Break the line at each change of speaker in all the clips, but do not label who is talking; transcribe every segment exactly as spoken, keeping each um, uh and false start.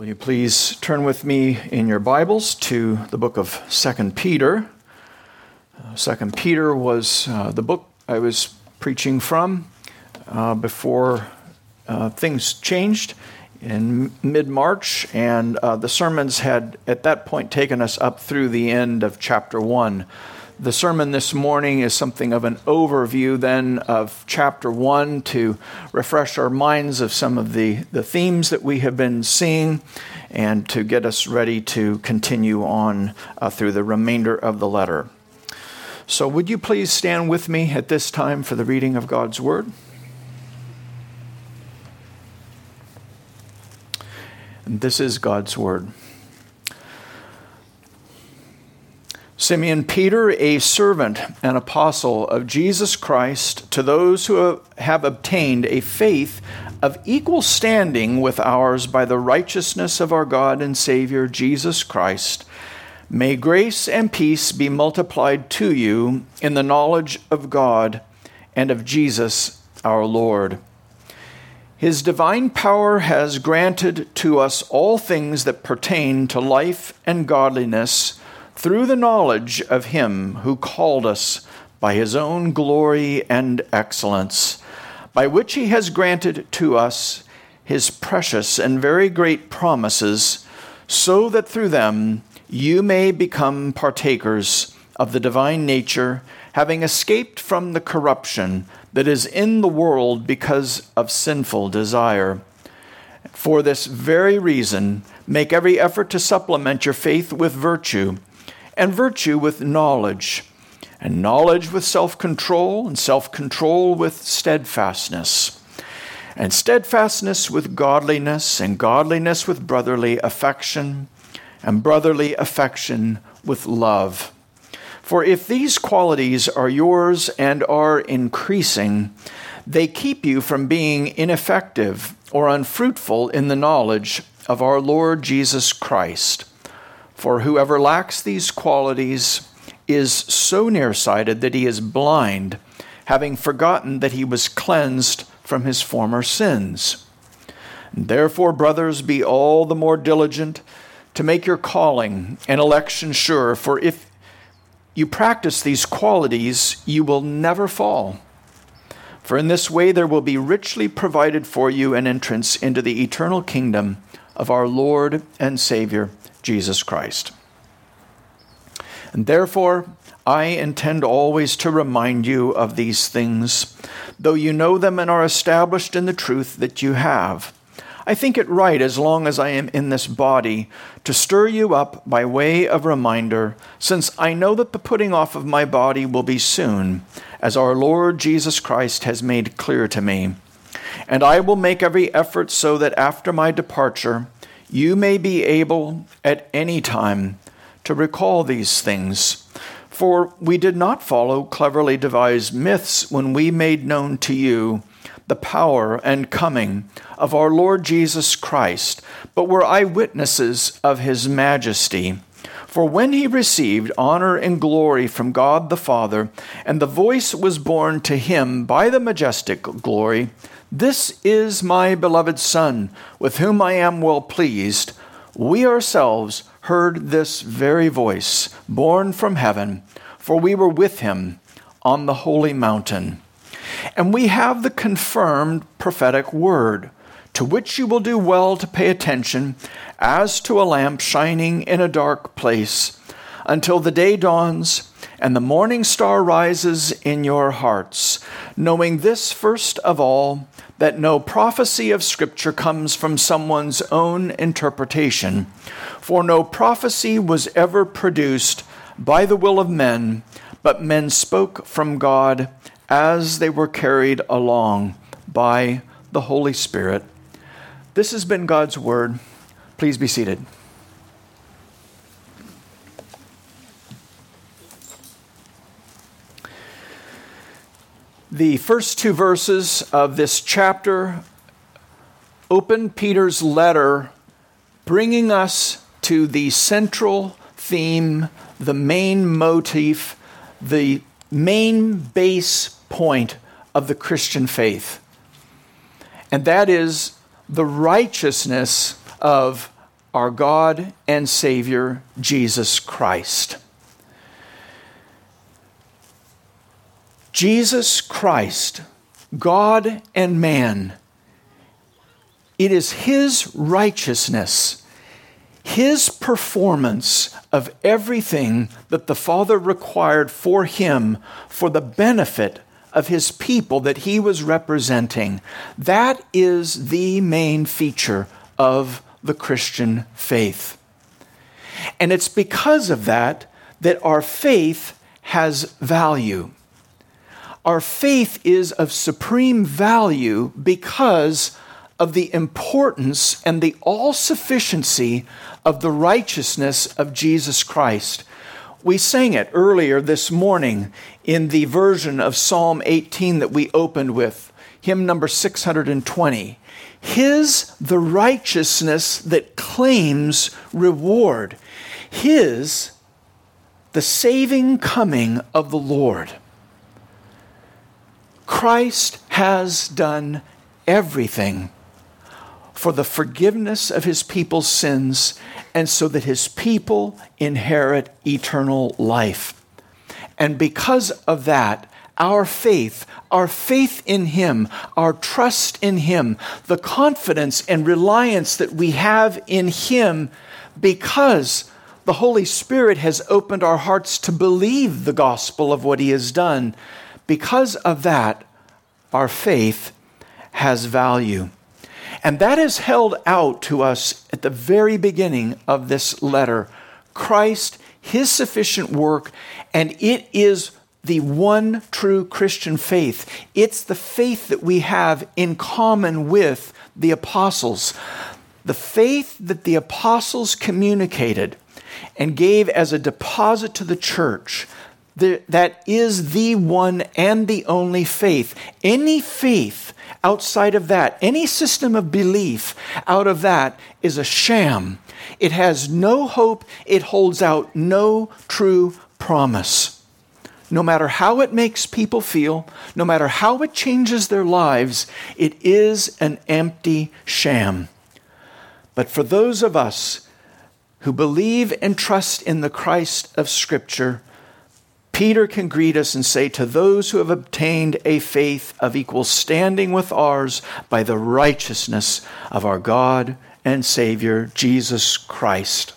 Will you please turn with me in your Bibles to the book of Second Peter. Uh, Second Peter was uh, the book I was preaching from uh, before uh, things changed in mid-March, and uh, the sermons had at that point taken us up through the end of chapter one. The sermon this morning is something of an overview then of chapter one to refresh our minds of some of the, the themes that we have been seeing and to get us ready to continue on uh, through the remainder of the letter. So would you please stand with me at this time for the reading of God's Word? And this is God's Word. Simeon Peter, a servant and apostle of Jesus Christ, to those who have obtained a faith of equal standing with ours by the righteousness of our God and Savior, Jesus Christ, may grace and peace be multiplied to you in the knowledge of God and of Jesus our Lord. His divine power has granted to us all things that pertain to life and godliness through the knowledge of Him who called us by His own glory and excellence, by which He has granted to us His precious and very great promises, so that through them you may become partakers of the divine nature, having escaped from the corruption that is in the world because of sinful desire. For this very reason, make every effort to supplement your faith with virtue, and virtue with knowledge, and knowledge with self-control, and self-control with steadfastness, and steadfastness with godliness, and godliness with brotherly affection, and brotherly affection with love. For if these qualities are yours and are increasing, they keep you from being ineffective or unfruitful in the knowledge of our Lord Jesus Christ. For whoever lacks these qualities is so nearsighted that he is blind, having forgotten that he was cleansed from his former sins. Therefore, brothers, be all the more diligent to make your calling and election sure, for if you practice these qualities, you will never fall. For in this way there will be richly provided for you an entrance into the eternal kingdom of our Lord and Savior, Jesus Christ. And therefore, I intend always to remind you of these things, though you know them and are established in the truth that you have. I think it right, as long as I am in this body, to stir you up by way of reminder, since I know that the putting off of my body will be soon, as our Lord Jesus Christ has made clear to me. And I will make every effort so that after my departure, you may be able at any time to recall these things. For we did not follow cleverly devised myths when we made known to you the power and coming of our Lord Jesus Christ, but were eyewitnesses of His majesty. For when He received honor and glory from God the Father, and the voice was borne to Him by the majestic glory, "This is my beloved Son, with whom I am well pleased," we ourselves heard this very voice, borne from heaven, for we were with Him on the holy mountain. And we have the confirmed prophetic word, to which you will do well to pay attention, as to a lamp shining in a dark place, until the day dawns and the morning star rises in your hearts, knowing this first of all, that no prophecy of Scripture comes from someone's own interpretation. For no prophecy was ever produced by the will of men, but men spoke from God as they were carried along by the Holy Spirit. This has been God's Word. Please be seated. The first two verses of this chapter open Peter's letter, bringing us to the central theme, the main motif, the main base point of the Christian faith. And that is the righteousness of our God and Savior, Jesus Christ. Jesus Christ, God and man, it is His righteousness, His performance of everything that the Father required for Him for the benefit of His people that He was representing. That is the main feature of the Christian faith. And it's because of that that our faith has value. Our faith is of supreme value because of the importance and the all-sufficiency of the righteousness of Jesus Christ. We sang it earlier this morning in the version of Psalm eighteen that we opened with, hymn number six hundred twenty. His the righteousness that claims reward. His the saving coming of the Lord. Christ has done everything for the forgiveness of His people's sins and so that His people inherit eternal life. And because of that, our faith, our faith in Him, our trust in Him, the confidence and reliance that we have in Him because the Holy Spirit has opened our hearts to believe the gospel of what He has done. Because of that, our faith has value. And that is held out to us at the very beginning of this letter. Christ, His sufficient work, and it is the one true Christian faith. It's the faith that we have in common with the apostles. The faith that the apostles communicated and gave as a deposit to the church, that is the one and the only faith. Any faith outside of that, any system of belief out of that is a sham. It has no hope. It holds out no true promise. No matter how it makes people feel, no matter how it changes their lives, it is an empty sham. But for those of us who believe and trust in the Christ of Scripture, Peter can greet us and say, to those who have obtained a faith of equal standing with ours by the righteousness of our God and Savior, Jesus Christ.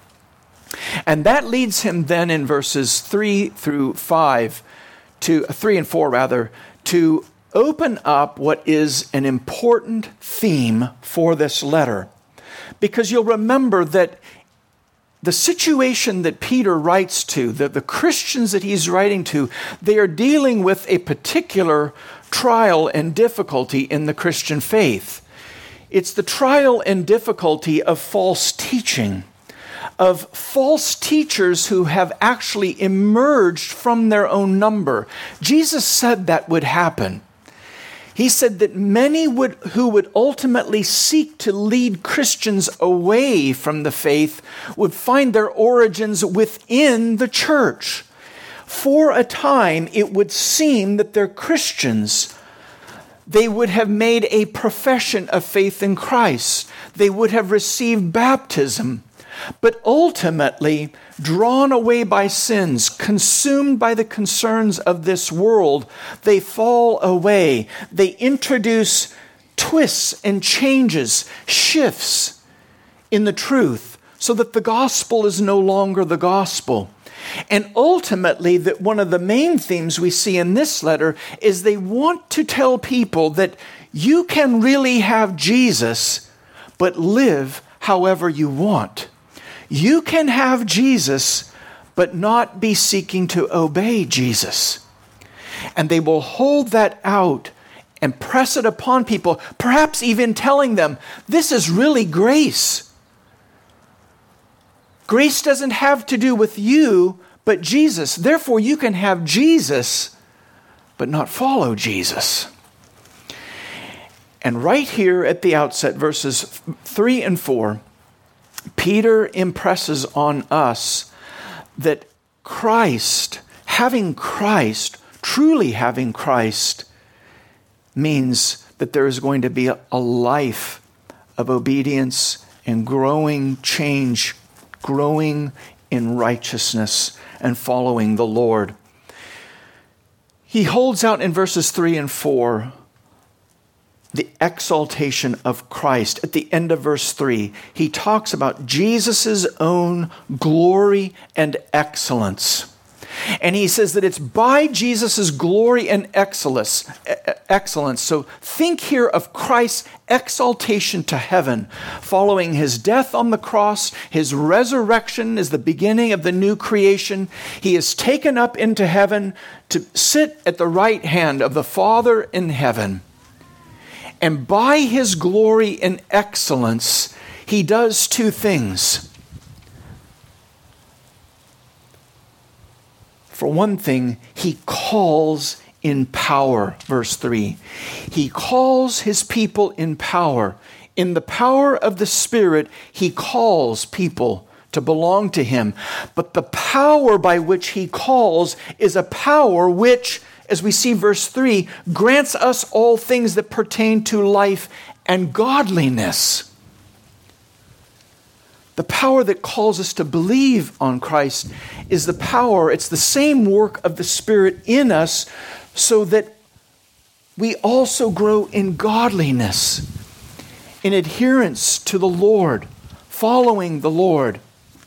And that leads him then in verses three through five, to three and four rather, to open up what is an important theme for this letter. Because you'll remember that the situation that Peter writes to, the, the Christians that he's writing to, they are dealing with a particular trial and difficulty in the Christian faith. It's the trial and difficulty of false teaching, of false teachers who have actually emerged from their own number. Jesus said that would happen. He said that many would, who would ultimately seek to lead Christians away from the faith would find their origins within the church. For a time, it would seem that they're Christians. They would have made a profession of faith in Christ. They would have received baptism. But ultimately, drawn away by sins, consumed by the concerns of this world, they fall away. They introduce twists and changes, shifts in the truth, so that the gospel is no longer the gospel. And ultimately, that one of the main themes we see in this letter is they want to tell people that you can really have Jesus, but live however you want. You can have Jesus, but not be seeking to obey Jesus. And they will hold that out and press it upon people, perhaps even telling them, this is really grace. Grace doesn't have to do with you, but Jesus. Therefore, you can have Jesus, but not follow Jesus. And right here at the outset, verses three and four, Peter impresses on us that Christ, having Christ, truly having Christ, means that there is going to be a life of obedience in growing change, growing in righteousness, and following the Lord. He holds out in verses three and four the exaltation of Christ. At the end of verse three, he talks about Jesus' own glory and excellence. And he says that it's by Jesus' glory and excellence. excellence. So think here of Christ's exaltation to heaven, following his death on the cross. His resurrection is the beginning of the new creation. He is taken up into heaven to sit at the right hand of the Father in heaven. And by his glory and excellence, he does two things. For one thing, he calls in power, verse three. He calls his people in power. In the power of the Spirit, he calls people to belong to him. But the power by which he calls is a power which, as we see verse three, grants us all things that pertain to life and godliness. The power that calls us to believe on Christ is the power, it's the same work of the Spirit in us so that we also grow in godliness, in adherence to the Lord, following the Lord.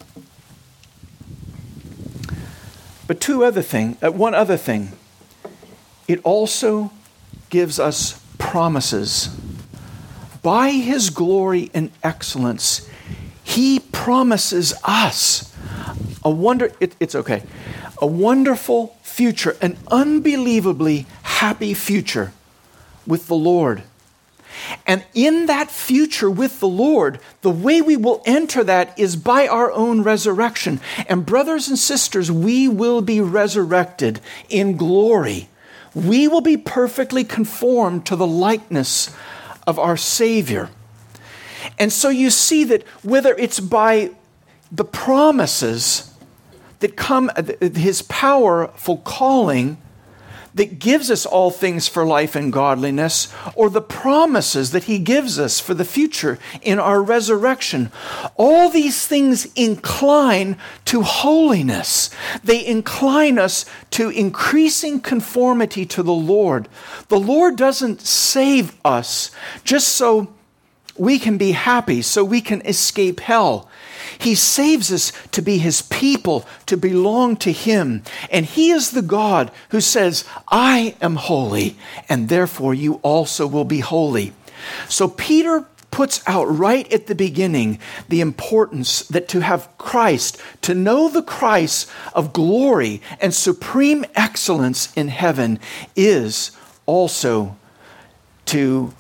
But two other thing, uh, one other thing, it also gives us promises. By his glory and excellence, he promises us a wonder, it, it's okay, a wonderful future, an unbelievably happy future with the Lord. And in that future with the Lord, the way we will enter that is by our own resurrection. And brothers and sisters, we will be resurrected in glory. We will be perfectly conformed to the likeness of our Savior. And so you see that whether it's by the promises that come, his powerful calling that gives us all things for life and godliness, or the promises that he gives us for the future in our resurrection, all these things incline to holiness. They incline us to increasing conformity to the Lord. The Lord doesn't save us just so we can be happy, so we can escape hell. He saves us to be his people, to belong to him. And he is the God who says, I am holy, and therefore you also will be holy. So Peter puts out right at the beginning the importance that to have Christ, to know the Christ of glory and supreme excellence in heaven, is also to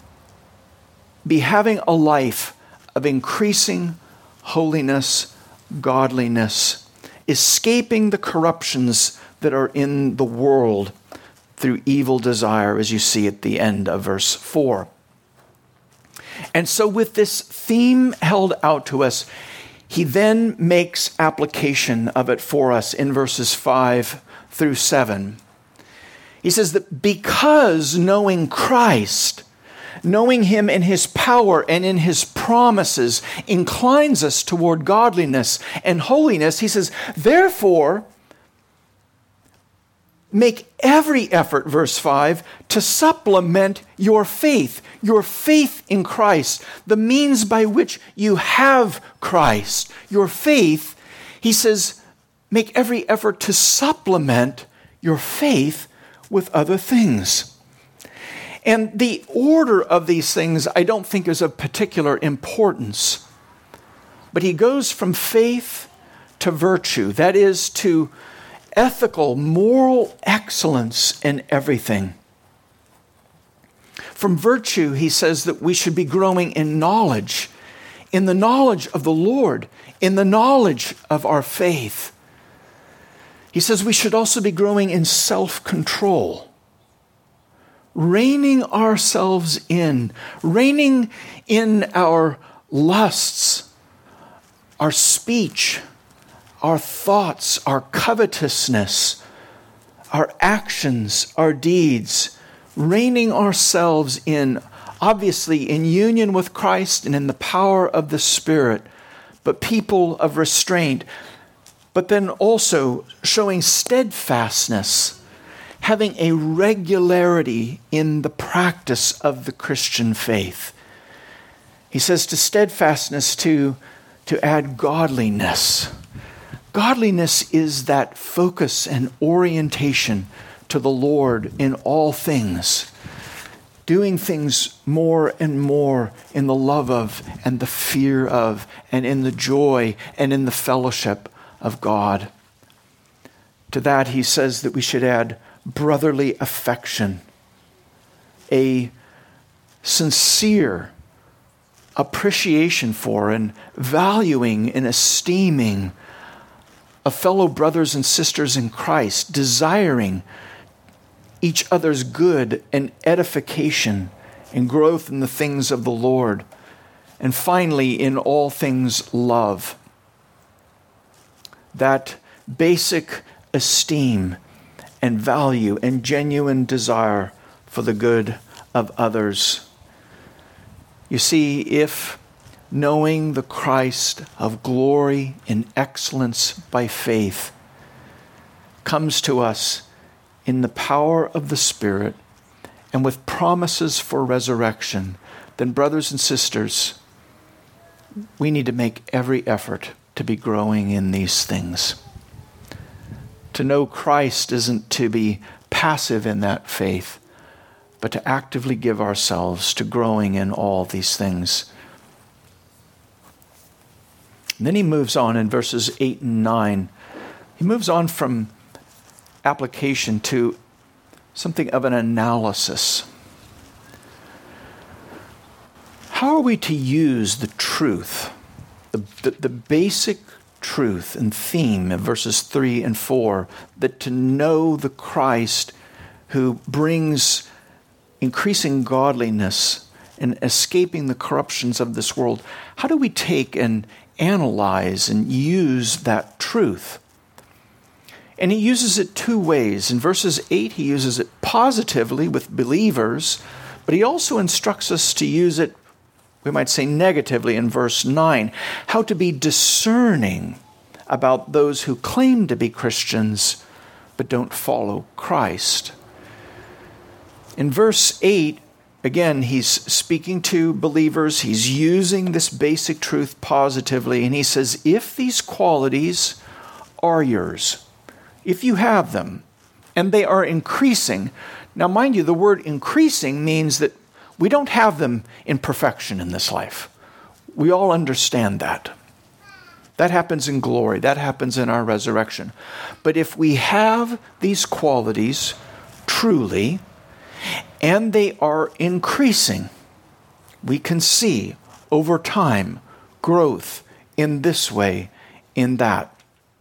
be having a life of increasing holiness, godliness, escaping the corruptions that are in the world through evil desire, as you see at the end of verse four. And so with this theme held out to us, he then makes application of it for us in verses five through seven. He says that because knowing Christ, knowing him in his power and in his promises inclines us toward godliness and holiness, he says, therefore, make every effort, verse five, to supplement your faith, your faith in Christ, the means by which you have Christ. Your faith, he says, make every effort to supplement your faith with other things. And the order of these things I don't think is of particular importance. But he goes from faith to virtue, that is, to ethical, moral excellence in everything. From virtue, he says that we should be growing in knowledge, in the knowledge of the Lord, in the knowledge of our faith. He says we should also be growing in self-control, reining ourselves in, reining in our lusts, our speech, our thoughts, our covetousness, our actions, our deeds, reining ourselves in obviously in union with Christ and in the power of the Spirit, but people of restraint, but then also showing steadfastness, having a regularity in the practice of the Christian faith. He says to steadfastness to, to add godliness. Godliness is that focus and orientation to the Lord in all things, doing things more and more in the love of and the fear of and in the joy and in the fellowship of God. To that he says that we should add brotherly affection, a sincere appreciation for and valuing and esteeming of fellow brothers and sisters in Christ, desiring each other's good and edification and growth in the things of the Lord. And finally, in all things, love. That basic esteem and value and genuine desire for the good of others. You see, if knowing the Christ of glory and excellence by faith comes to us in the power of the Spirit and with promises for resurrection, then brothers and sisters, we need to make every effort to be growing in these things. To know Christ isn't to be passive in that faith, but to actively give ourselves to growing in all these things. And then he moves on in verses eight and nine. He moves on from application to something of an analysis. How are we to use the truth, the, the, the basic truth and theme of verses three and four, that to know the Christ who brings increasing godliness and escaping the corruptions of this world? How do we take and analyze and use that truth? And he uses it two ways. In verses eight, he uses it positively with believers, but he also instructs us to use it, we might say, negatively in verse nine, how to be discerning about those who claim to be Christians but don't follow Christ. In verse eight, again, he's speaking to believers. He's using this basic truth positively, and he says, if these qualities are yours, if you have them, and they are increasing. Now, mind you, the word increasing means that we don't have them in perfection in this life. We all understand that. That happens in glory. That happens in our resurrection. But if we have these qualities truly, and they are increasing, we can see over time growth in this way, in that.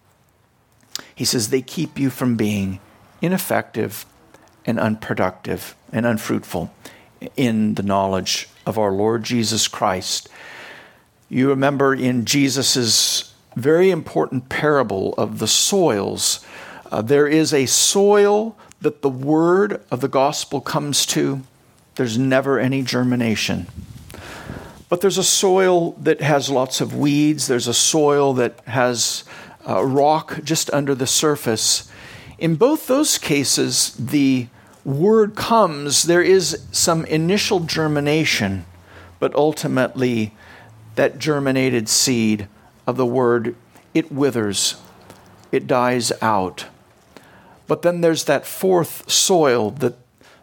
He says they keep you from being ineffective and unproductive and unfruitful in the knowledge of our Lord Jesus Christ. You remember in Jesus' very important parable of the soils, uh, there is a soil that the word of the gospel comes to. There's never any germination. But there's a soil that has lots of weeds. There's a soil that has uh, rock just under the surface. In both those cases, the word comes, there is some initial germination, but ultimately that germinated seed of the word, it withers, it dies out. But then there's that fourth soil that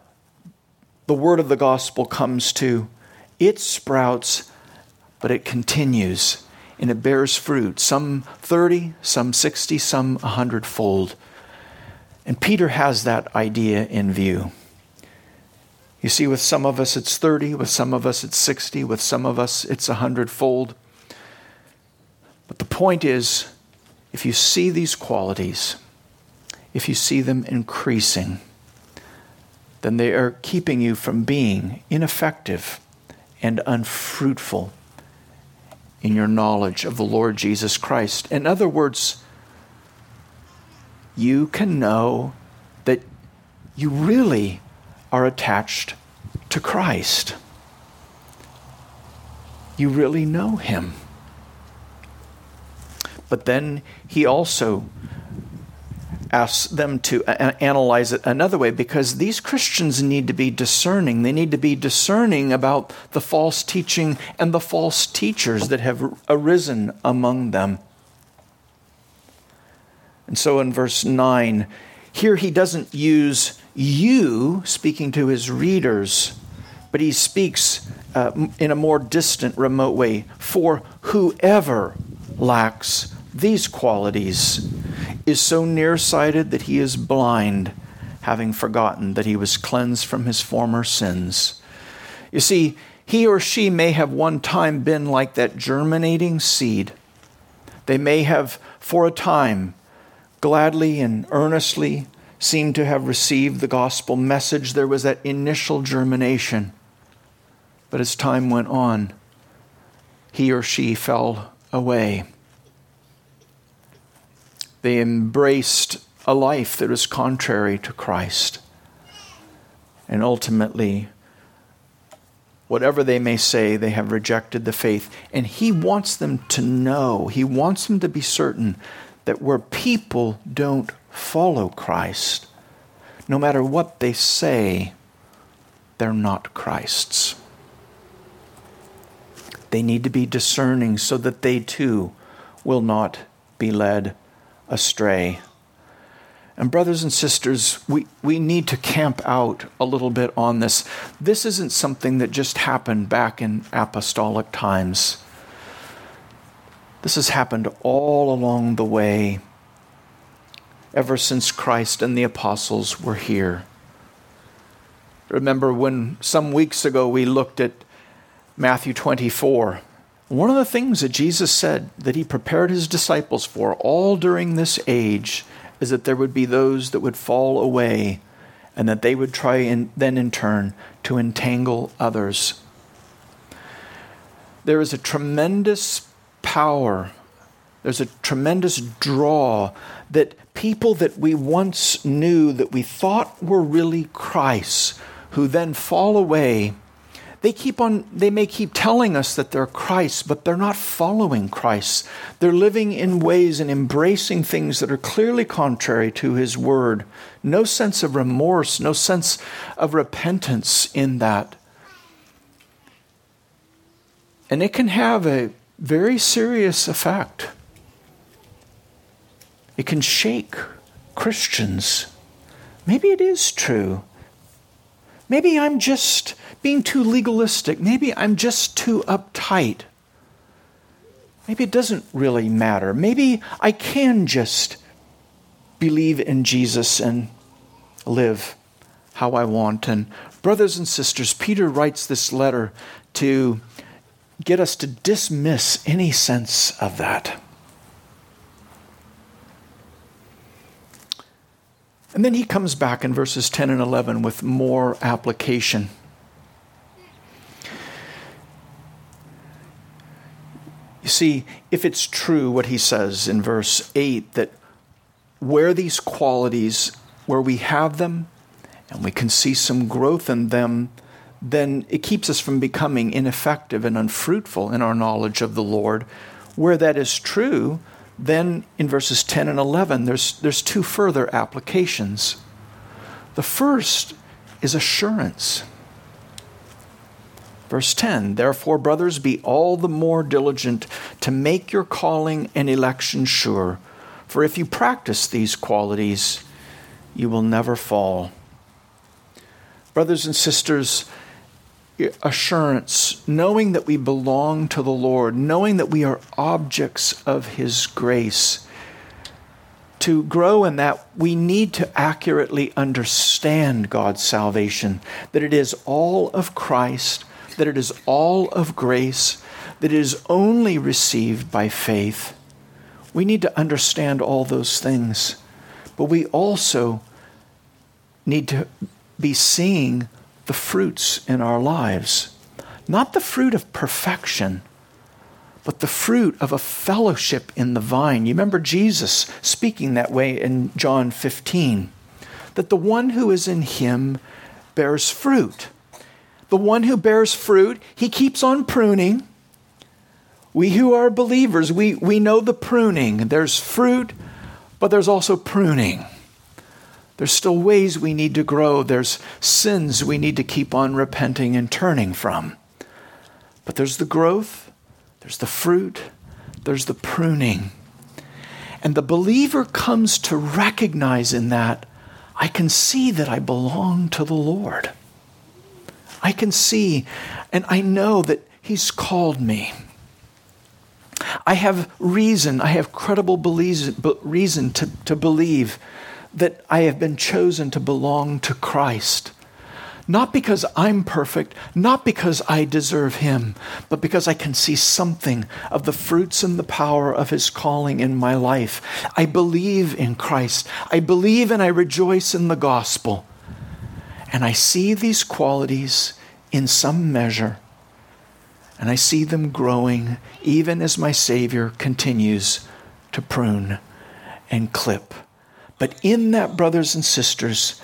the word of the gospel comes to. It sprouts, but it continues, and it bears fruit, some thirty, some sixty, some a hundredfold. And Peter has that idea in view. You see, with some of us it's thirty, with some of us it's sixty, with some of us it's a hundredfold. But the point is, if you see these qualities, if you see them increasing, then they are keeping you from being ineffective and unfruitful in your knowledge of the Lord Jesus Christ. In other words, you can know that you really are attached to Christ. you really know him. But then he also asks them to a- analyze it another way, because these Christians need to be discerning. They need to be discerning about the false teaching and the false teachers that have arisen among them. And so in verse nine, here he doesn't use you, speaking to his readers, but he speaks uh, in a more distant, remote way. For whoever lacks these qualities is so nearsighted that he is blind, having forgotten that he was cleansed from his former sins. You see, he or she may have one time been like that germinating seed. They may have, for a time, gladly and earnestly seemed to have received the gospel message. There was that initial germination. But as time went on, he or she fell away. They embraced a life that was contrary to Christ. And ultimately, whatever they may say, they have rejected the faith. And he wants them to know, he wants them to be certain that where people don't follow Christ, no matter what they say, they're not Christ's. They need to be discerning so that they too will not be led astray. And brothers and sisters, we, we need to camp out a little bit on this. This isn't something that just happened back in apostolic times. This has happened all along the way, ever since Christ and the apostles were here. Remember when some weeks ago we looked at Matthew twenty-four. One of the things that Jesus said that he prepared his disciples for all during this age is that there would be those that would fall away and that they would try and then in turn to entangle others. There is a tremendous power, there's a tremendous draw that people that we once knew that we thought were really Christ, who then fall away. They keep on, they may keep telling us that they're Christ, but they're not following Christ. They're living in ways and embracing things that are clearly contrary to his word. No sense of remorse, no sense of repentance in that. And it can have a very serious effect. It can shake Christians. Maybe it is true. Maybe I'm just being too legalistic. Maybe I'm just too uptight. Maybe it doesn't really matter. Maybe I can just believe in Jesus and live how I want. And brothers and sisters, Peter writes this letter to get us to dismiss any sense of that. And then he comes back in verses ten and eleven with more application. You see, if it's true what he says in verse eight, that where these qualities, where we have them, and we can see some growth in them, then it keeps us from becoming ineffective and unfruitful in our knowledge of the Lord. Where that is true, then in verses ten and eleven, there's, there's two further applications. The first is assurance. Verse ten, therefore, brothers, be all the more diligent to make your calling and election sure. For if you practice these qualities, you will never fall. Brothers and sisters, assurance, knowing that we belong to the Lord, knowing that we are objects of his grace. To grow in that, we need to accurately understand God's salvation, that it is all of Christ, that it is all of grace, that it is only received by faith. We need to understand all those things, but we also need to be seeing the fruits in our lives. Not the fruit of perfection, but the fruit of a fellowship in the vine. You remember Jesus speaking that way in John fifteen, that the one who is in him bears fruit. The one who bears fruit, he keeps on pruning, We who are believers, we, we know the pruning. There's fruit, but there's also pruning. There's still ways we need to grow. There's sins we need to keep on repenting and turning from. But there's the growth, there's the fruit, there's the pruning. And the believer comes to recognize in that, I can see that I belong to the Lord. I can see and I know that He's called me. I have reason, I have credible reason to, to believe that I have been chosen to belong to Christ. Not because I'm perfect, not because I deserve Him, but because I can see something of the fruits and the power of His calling in my life. I believe in Christ. I believe and I rejoice in the gospel. And I see these qualities in some measure. And I see them growing even as my Savior continues to prune and clip. But in that, brothers and sisters,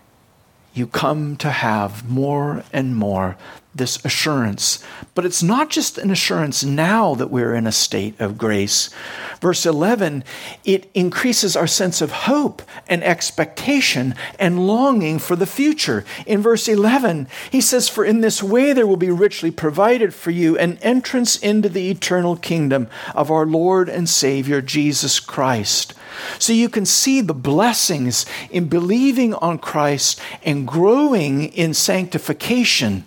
you come to have more and more this assurance. But it's not just an assurance now that we're in a state of grace. Verse eleven, it increases our sense of hope and expectation and longing for the future. In verse eleven, he says, "For in this way there will be richly provided for you an entrance into the eternal kingdom of our Lord and Savior, Jesus Christ." So you can see the blessings in believing on Christ and growing in sanctification.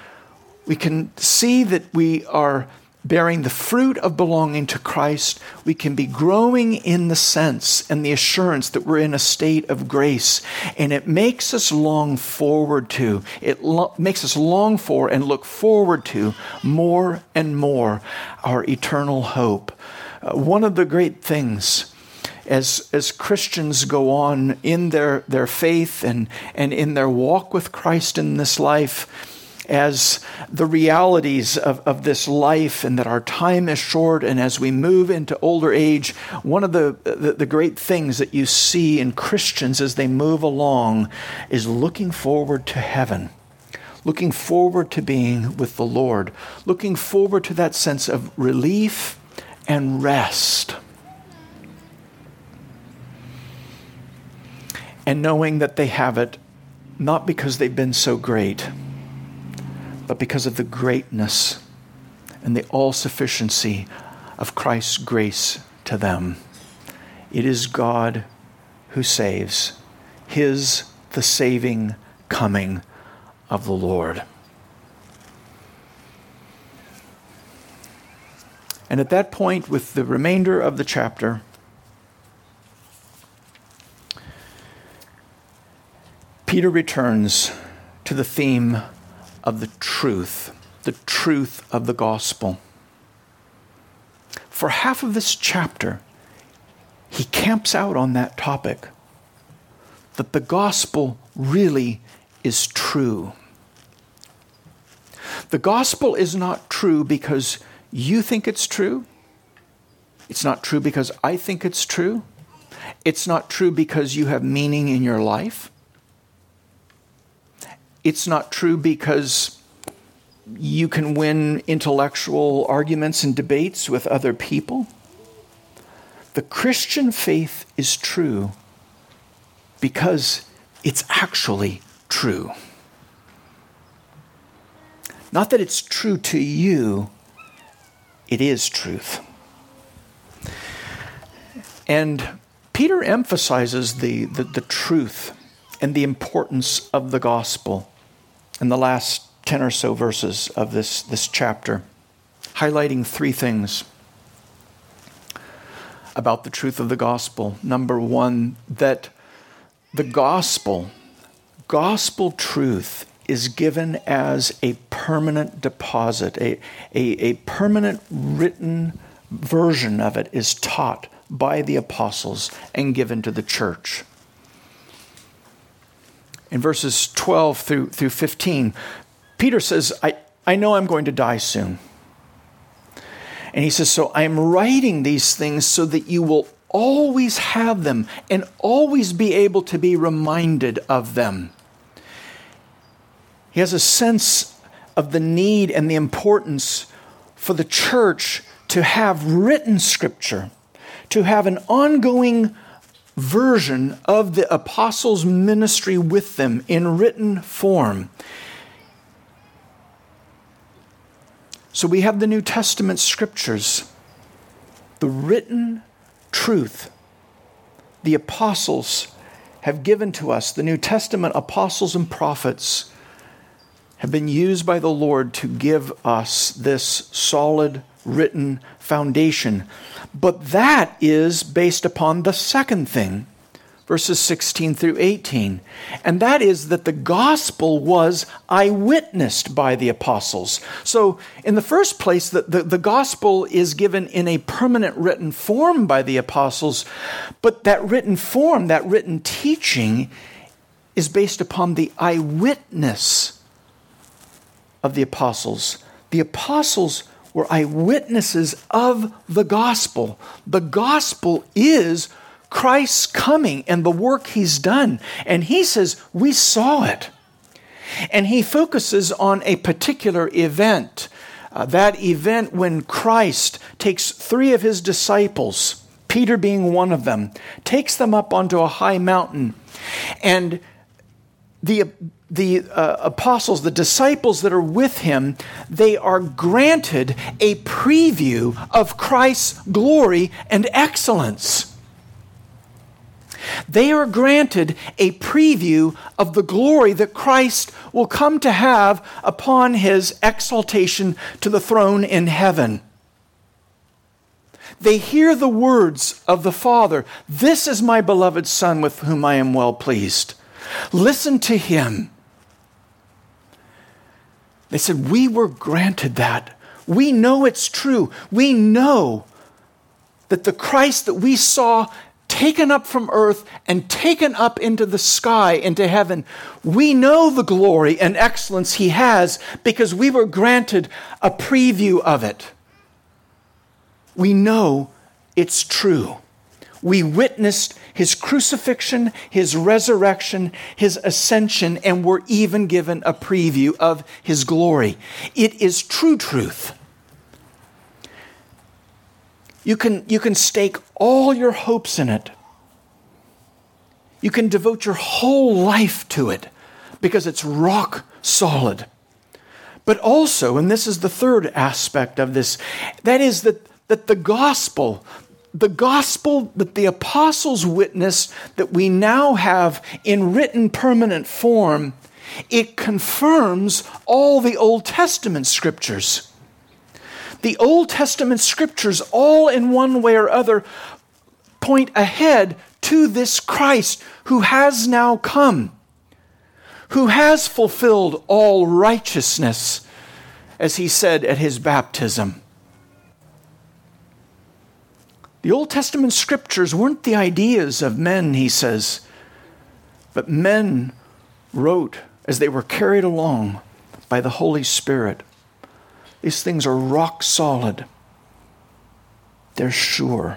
We can see that we are bearing the fruit of belonging to Christ. We can be growing in the sense and the assurance that we're in a state of grace. And it makes us long forward to, it lo- makes us long for and look forward to more and more our eternal hope. Uh, one of the great things As, as Christians go on in their, their faith and, and in their walk with Christ in this life, as the realities of, of this life and that our time is short, and as we move into older age, one of the, the, the great things that you see in Christians as they move along is looking forward to heaven, looking forward to being with the Lord, looking forward to that sense of relief and rest. And knowing that they have it not because they've been so great, but because of the greatness and the all-sufficiency of Christ's grace to them. It is God who saves. His the saving coming of the Lord. And at that point, with the remainder of the chapter, Peter returns to the theme of the truth, the truth of the gospel. For half of this chapter, he camps out on that topic, that the gospel really is true. The gospel is not true because you think it's true. It's not true because I think it's true. It's not true because you have meaning in your life. It's not true because you can win intellectual arguments and debates with other people. The Christian faith is true because it's actually true. Not that it's true to you, it is truth. And Peter emphasizes the, the, the truth and the importance of the gospel in the last ten or so verses of this, this chapter, highlighting three things about the truth of the gospel. Number one, that the gospel, gospel truth is given as a permanent deposit, a, a, a permanent written version of it is taught by the apostles and given to the church. In verses twelve through, through fifteen, Peter says, I, I know I'm going to die soon. And he says, so I'm writing these things so that you will always have them and always be able to be reminded of them. He has a sense of the need and the importance for the church to have written Scripture, to have an ongoing version of the apostles' ministry with them in written form. So we have the New Testament Scriptures, the written truth the apostles have given to us. The New Testament apostles and prophets have been used by the Lord to give us this solid written foundation. But that is based upon the second thing, verses sixteen through eighteen. And that is that the gospel was eyewitnessed by the apostles. So in the first place, the, the, the gospel is given in a permanent written form by the apostles. But that written form, that written teaching, is based upon the eyewitness of the apostles. The apostles were eyewitnesses of the gospel. The gospel is Christ's coming and the work he's done. And he says, we saw it. And he focuses on a particular event. Uh, that event when Christ takes three of his disciples, Peter being one of them, takes them up onto a high mountain. And the The uh, apostles, the disciples that are with him, they are granted a preview of Christ's glory and excellence. They are granted a preview of the glory that Christ will come to have upon his exaltation to the throne in heaven. They hear the words of the Father, "This is my beloved Son with whom I am well pleased. Listen to him." They said, we were granted that. We know it's true. We know that the Christ that we saw taken up from earth and taken up into the sky, into heaven, we know the glory and excellence he has because we were granted a preview of it. We know it's true. We witnessed his crucifixion, his resurrection, his ascension, and were even given a preview of his glory. It is true truth. You can, you can stake all your hopes in it. You can devote your whole life to it because it's rock solid. But also, and this is the third aspect of this, that is that, that the gospel, The gospel that the apostles witnessed, that we now have in written permanent form, it confirms all the Old Testament scriptures. The Old Testament scriptures, all in one way or other, point ahead to this Christ who has now come, who has fulfilled all righteousness, as he said at his baptism. The Old Testament scriptures weren't the ideas of men, he says, but men wrote as they were carried along by the Holy Spirit. These things are rock solid. They're sure.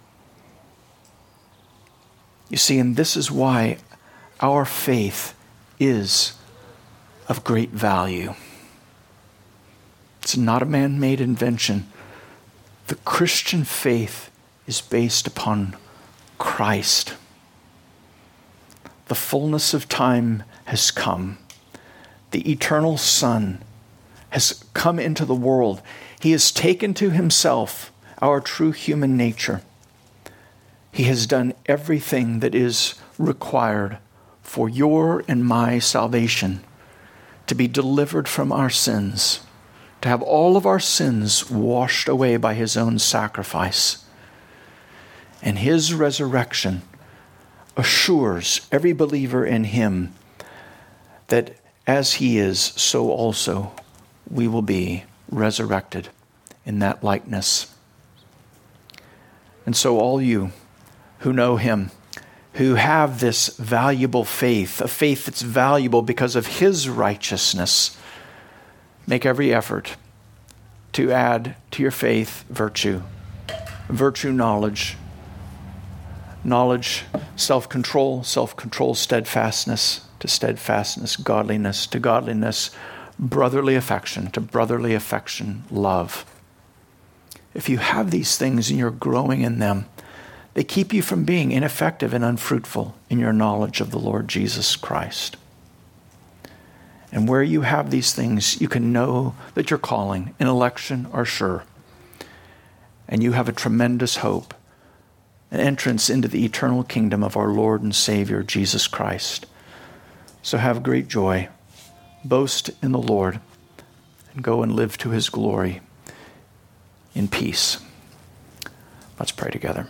You see, and this is why our faith is of great value. It's not a man-made invention. The Christian faith is based upon Christ. The fullness of time has come. The eternal Son has come into the world. He has taken to himself our true human nature. He has done everything that is required for your and my salvation, to be delivered from our sins, to have all of our sins washed away by his own sacrifice. And his resurrection assures every believer in him that as he is, so also we will be resurrected in that likeness. And so all you who know him, who have this valuable faith, a faith that's valuable because of his righteousness, make every effort to add to your faith virtue, virtue knowledge, knowledge, self-control, self-control, steadfastness, to steadfastness, godliness, to godliness, brotherly affection, to brotherly affection, love. if you have these things and you're growing in them, they keep you from being ineffective and unfruitful in your knowledge of the Lord Jesus Christ. And where you have these things, you can know that your calling and election are sure. And you have a tremendous hope, an entrance into the eternal kingdom of our Lord and Savior, Jesus Christ. So have great joy, boast in the Lord, and go and live to his glory in peace. Let's pray together.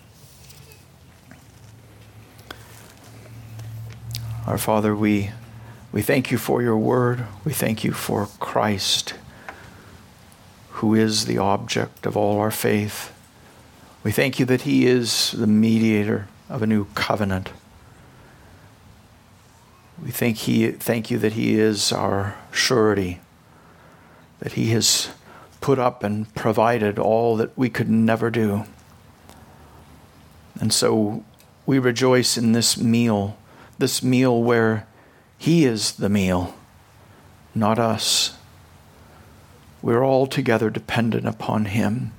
Our Father, we, we thank you for your word. We thank you for Christ, who is the object of all our faith. We thank you that he is the mediator of a new covenant. We thank, he, thank you that he is our surety, that he has put up and provided all that we could never do. And so we rejoice in this meal, this meal where he is the meal, not us. We're all together dependent upon him.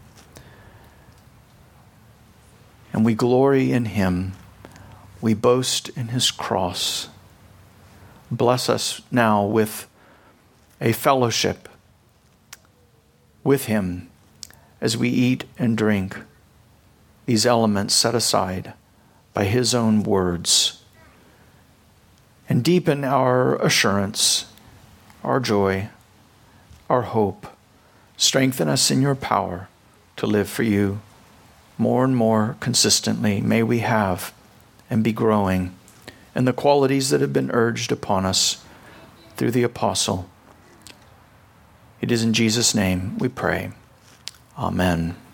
And we glory in him. We boast in his cross. Bless us now with a fellowship with him as we eat and drink these elements set aside by his own words. And deepen our assurance, our joy, our hope. Strengthen us in your power to live for you more and more consistently. May we have and be growing in the qualities that have been urged upon us through the apostle. It is in Jesus' name we pray. Amen.